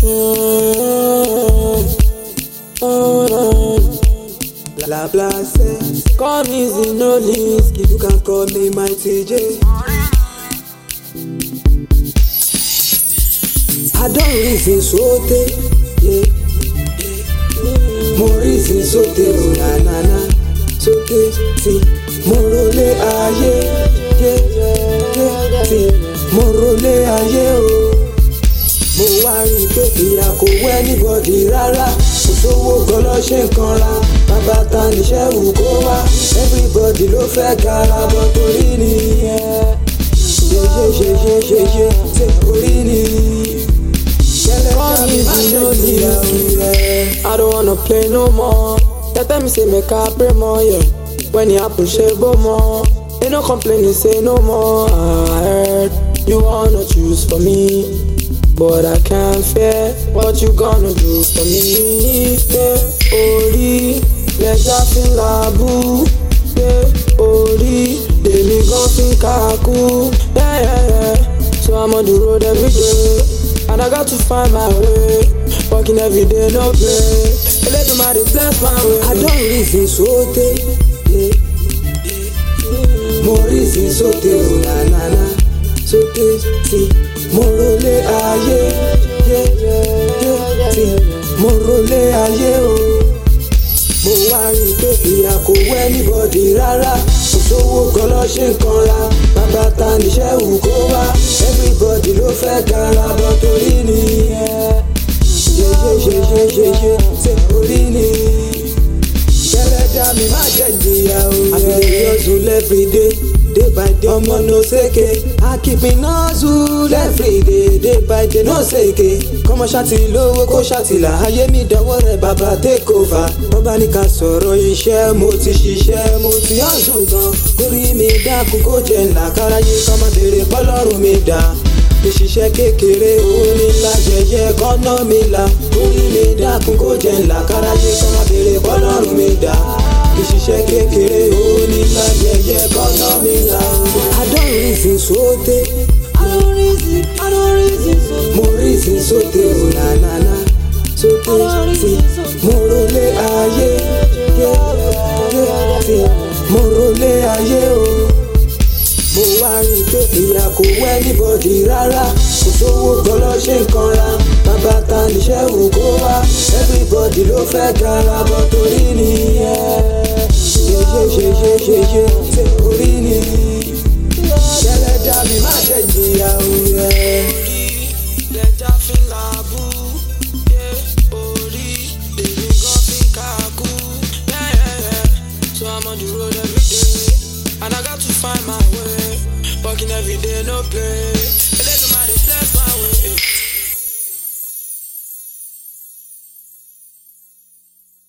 Bla bla say, call me Zinoleesky, you can call me my TJ. I don't reason sote, yeah. More reason sote, oh na na na. Sote, si, morole aye, yeah, yeah, si, morole aye, oh. Mo wá rí pé ìyà kò wẹ́ anybody rárá. Kò sówó gan lọ ṣe nǹkan ra. Bàbá ta níṣẹ́ wù kó wá. Everybody ló fẹ́ gara bọ́ torí nìyẹn. Ṣe orí ni. I don't wanna play no more. They tell me say make I pray more, yeah. When it happen, shake more. Ain't no complaining, say no more. I heard you wanna choose for me, but I can't fear what you gonna do for me. Yeah, Ori, lẹ́jà fi ń làbú. Yeah, Ori, dèmi gan fi ń kàkú. Yeah, yeah, yeah. So I'm on the road every day, and I got to find my way. Working every day, no play. Elédùmarè bless my way. I don't reason sote, yeah. Mo reason sote, oh na na na. Sote, si, morole aye, yeah, yeah, si, morole aye, oh. Mo wá rí pé ìyà kò wẹ́ anybody rárá. Kò sówó gan lọ ṣe nǹkan ra. Bàbá ta níṣẹ́ wù kó wá. Everybody ló fẹ́ gara bọ́ torí nìyẹn. Ṣe orí ni. Kẹ́lẹ́dá mi má jẹ́ ìjìyà o. I be dey hustle every day, day by day. Ọmọ no seke. I keep me hustle every day, day by day no seke. Kọ́mọ ṣáàtì lówó kó ṣáàtì là. Ayé mi dọwọ́ rẹ̀ bàbá take over. Bọ́bá ní ká sọ̀rọ̀ iṣẹ́, mo ti ṣiṣẹ́, mo ti hustle gan. Kórí mi dákun kó jẹ ńlá. Káráyé kọ́ máa béèrè pọ́lọ́run mi dá. Ìṣiṣẹ́ kékeré òun ní ńlá jẹjẹ kọ́nà mi là. Orí mi dákun kó jẹ ńlá. Káráyé kọ́ máa béèrè pọ́lọ́run mi dá. Ìṣiṣẹ́ kékeré òun ní ńlá jẹjẹ kọ́nà mi là. I don't reason sote, I don't reason sote. Mo reason sote, oh na na na. Sote, si, morole aye, yeah, yeah, si, morole aye, oh. Mo wá rí pé ìyà kò wẹ́ anybody rárá. Kò sówó gan lọ ṣe nǹkan ra. Bàbá ta níṣẹ́ wù kó wá. Everybody ló fẹ́ gara bọ́ torí nìyẹn. Ṣe orí ni. Kẹ́lẹ́dá mi má jẹ́ ìjìyà òye. Orí lẹ́jà fi ń làbú. Orí dèmi gan fi ń kàkú. So I'm on the road every day, and I got to find my way. Working every day, no play.